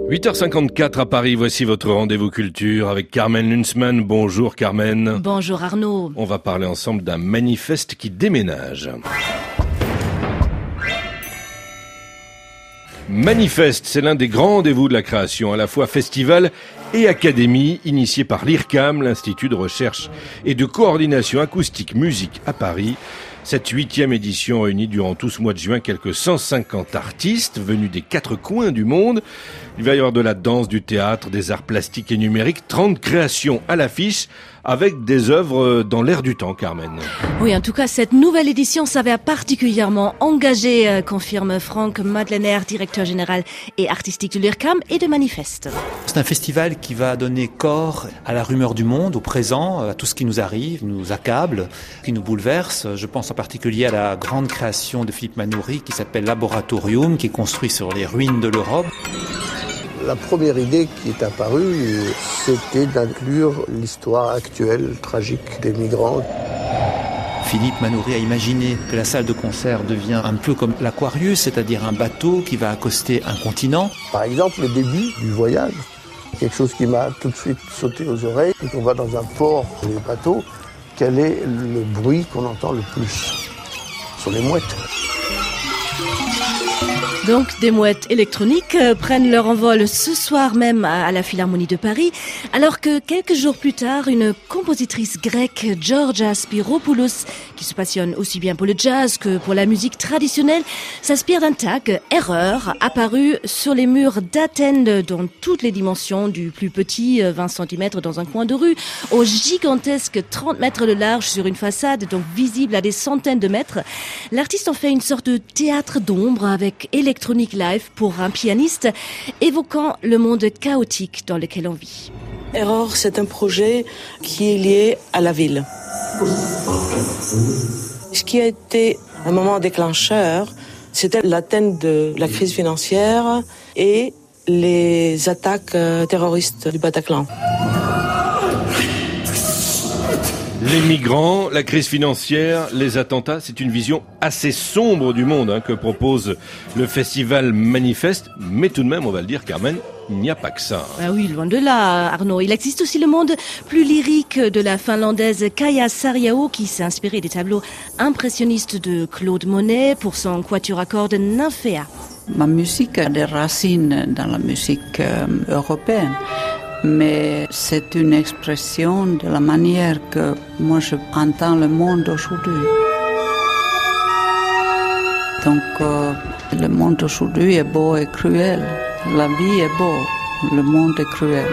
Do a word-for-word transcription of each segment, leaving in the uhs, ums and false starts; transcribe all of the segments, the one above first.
huit heures cinquante-quatre à Paris, voici votre rendez-vous culture avec Carmen Lunzmann. Bonjour Carmen. Bonjour Arnaud. On va parler ensemble d'un manifeste qui déménage. Manifeste, c'est l'un des grands rendez-vous de la création, à la fois festival et académie, initié par l'I R C A M, l'Institut de recherche et de coordination acoustique musique à Paris. Cette huitième édition réunit durant tout ce mois de juin quelques cent cinquante artistes venus des quatre coins du monde. Il va y avoir de la danse, du théâtre, des arts plastiques et numériques, trente créations à l'affiche avec des œuvres dans l'air du temps, Carmen. Oui, en tout cas, cette nouvelle édition s'avère particulièrement engagée, euh, confirme Franck Madlener, directeur général et artistique de l'I R C A M et de Manifeste. C'est un festival qui va donner corps à la rumeur du monde, au présent, à tout ce qui nous arrive, nous accable, qui nous bouleverse. Je pense en particulier à la grande création de Philippe Manoury qui s'appelle Laboratorium, qui est construit sur les ruines de l'Europe. La première idée qui est apparue, c'était d'inclure l'histoire actuelle, tragique des migrants. Philippe Manoury a imaginé que la salle de concert devient un peu comme l'Aquarius, c'est-à-dire un bateau qui va accoster un continent. Par exemple, le début du voyage, quelque chose qui m'a tout de suite sauté aux oreilles. Quand on va dans un port, les bateaux, quel est le bruit qu'on entend le plus? Ce sont les mouettes. Donc, des mouettes électroniques euh, prennent leur envol ce soir même à, à la Philharmonie de Paris, alors que quelques jours plus tard, une compositrice grecque, Georgia Spiropoulos, qui se passionne aussi bien pour le jazz que pour la musique traditionnelle, s'inspire d'un tag « Erreur » apparu sur les murs d'Athènes dans toutes les dimensions, du plus petit vingt centimètres dans un coin de rue au gigantesque trente mètres de large sur une façade, donc visible à des centaines de mètres. L'artiste en fait une sorte de théâtre d'ombre avec Electronic Live pour un pianiste, évoquant le monde chaotique dans lequel on vit. Erreur, c'est un projet qui est lié à la ville. Ce qui a été un moment déclencheur, c'était l'Athènes de la crise financière et les attaques terroristes du Bataclan. Les migrants, la crise financière, les attentats, c'est une vision assez sombre du monde hein, que propose le festival Manifeste. Mais tout de même, on va le dire, Carmen, il n'y a pas que ça. Ah oui, loin de là, Arnaud. Il existe aussi le monde plus lyrique de la finlandaise Kaija Saariaho, qui s'est inspirée des tableaux impressionnistes de Claude Monet pour son quatuor à cordes Nymphéa. Ma musique a des racines dans la musique euh, européenne. Mais c'est une expression de la manière que moi je entends le monde aujourd'hui. Donc euh, le monde aujourd'hui est beau et cruel. La vie est beau, le monde est cruel.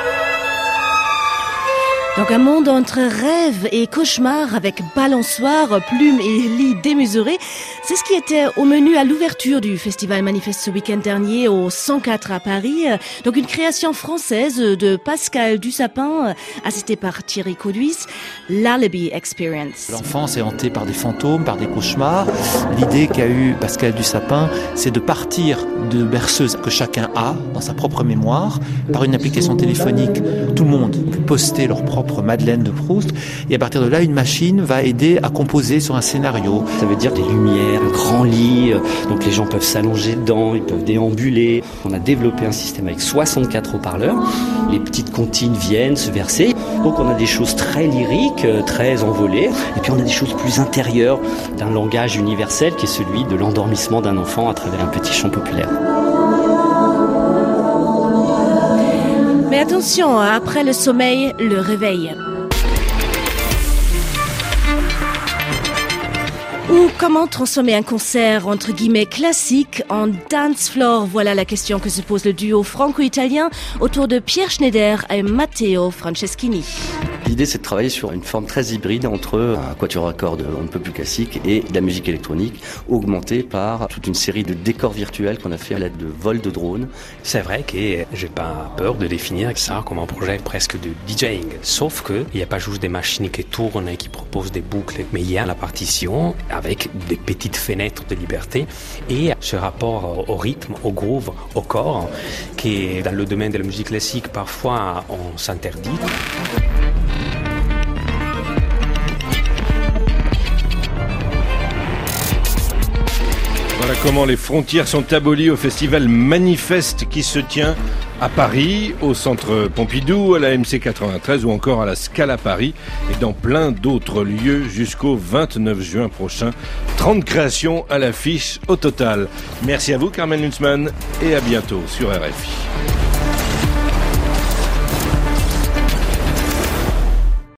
Donc un monde entre rêve et cauchemar avec balançoire, plumes et lits démesurés. C'est ce qui était au menu à l'ouverture du festival Manifeste ce week-end dernier au cent quatre à Paris. Donc une création française de Pascal Dussapin, assistée par Thierry Cauduis, l'Alibi Experience. L'enfance est hantée par des fantômes, par des cauchemars. L'idée qu'a eue Pascal Dussapin, c'est de partir de berceuses que chacun a dans sa propre mémoire. Par une application téléphonique, tout le monde peut poster leur propre Madeleine de Proust, et à partir de là, une machine va aider à composer sur un scénario. Ça veut dire des lumières, un grand lit, donc les gens peuvent s'allonger dedans, ils peuvent déambuler. On a développé un système avec soixante-quatre haut-parleurs. Les petites comptines viennent se verser. Donc on a des choses très lyriques, très envolées, et puis on a des choses plus intérieures, d'un langage universel qui est celui de l'endormissement d'un enfant à travers un petit chant populaire. Mais attention, après le sommeil, le réveil. Ou comment transformer un concert entre guillemets classique en dance floor? Voilà la question que se pose le duo franco-italien autour de Pierre Schneider et Matteo Franceschini. L'idée, c'est de travailler sur une forme très hybride entre un quatuor à cordes un peu plus classique et de la musique électronique, augmentée par toute une série de décors virtuels qu'on a fait à l'aide de vols de drones. C'est vrai que j'ai pas peur de définir ça comme un projet presque de DJing, sauf que il n'y a pas juste des machines qui tournent et qui proposent des boucles, mais il y a la partition avec des petites fenêtres de liberté et ce rapport au rythme, au groove, au corps, qui dans le domaine de la musique classique, parfois on s'interdit. Voilà comment les frontières sont abolies au festival Manifeste qui se tient à Paris, au Centre Pompidou, à la M C quatre-vingt-treize ou encore à la Scala Paris et dans plein d'autres lieux jusqu'au vingt-neuf juin prochain. trente créations à l'affiche au total. Merci à vous Carmen Lutzmann et à bientôt sur R F I.